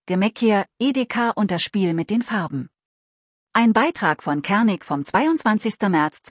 Gemäckier, Edeka und das Spiel mit den Farben. Ein Beitrag von Kernig vom 22. März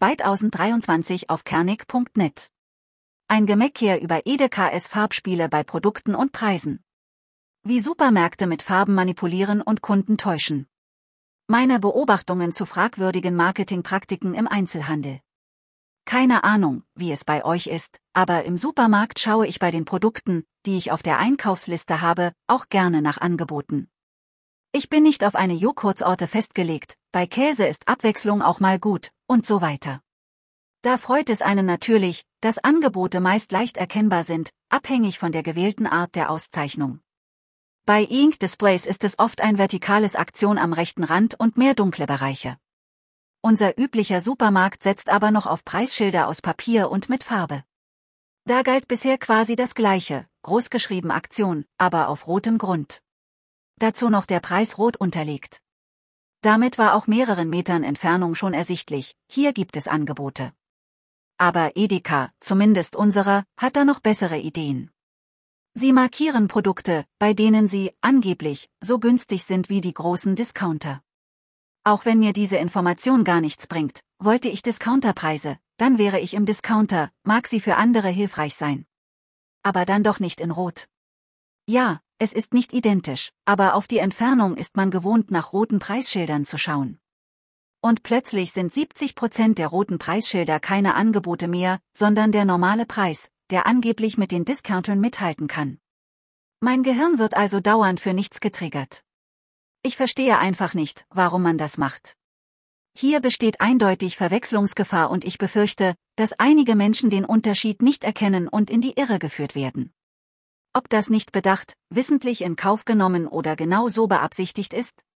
2023 auf kernig.net. Ein Gemäckier über Edekas Farbspiele bei Produkten und Preisen. Wie Supermärkte mit Farben manipulieren und Kunden täuschen. Meine Beobachtungen zu fragwürdigen Marketingpraktiken im Einzelhandel. Keine Ahnung, wie es bei euch ist, aber im Supermarkt schaue ich bei den Produkten, die ich auf der Einkaufsliste habe, auch gerne nach Angeboten. Ich bin nicht auf eine Joghurtsorte festgelegt, bei Käse ist Abwechslung auch mal gut, und so weiter. Da freut es einen natürlich, dass Angebote meist leicht erkennbar sind, abhängig von der gewählten Art der Auszeichnung. Bei Ink Displays ist es oft ein vertikales Aktion am rechten Rand und mehr dunkle Bereiche. Unser üblicher Supermarkt setzt aber noch auf Preisschilder aus Papier und mit Farbe. Da galt bisher quasi das Gleiche, großgeschrieben Aktion, aber auf rotem Grund. Dazu noch der Preis rot unterlegt. Damit war auch mehreren Metern Entfernung schon ersichtlich, hier gibt es Angebote. Aber Edeka, zumindest unserer, hat da noch bessere Ideen. Sie markieren Produkte, bei denen sie, angeblich, so günstig sind wie die großen Discounter. Auch wenn mir diese Information gar nichts bringt, wollte ich Discounterpreise, dann wäre ich im Discounter, mag sie für andere hilfreich sein. Aber dann doch nicht in Rot. Ja, es ist nicht identisch, aber auf die Entfernung ist man gewohnt, nach roten Preisschildern zu schauen. Und plötzlich sind 70% der roten Preisschilder keine Angebote mehr, sondern der normale Preis, der angeblich mit den Discountern mithalten kann. Mein Gehirn wird also dauernd für nichts getriggert. Ich verstehe einfach nicht, warum man das macht. Hier besteht eindeutig Verwechslungsgefahr und ich befürchte, dass einige Menschen den Unterschied nicht erkennen und in die Irre geführt werden. Ob das nicht bedacht, wissentlich in Kauf genommen oder genau so beabsichtigt ist?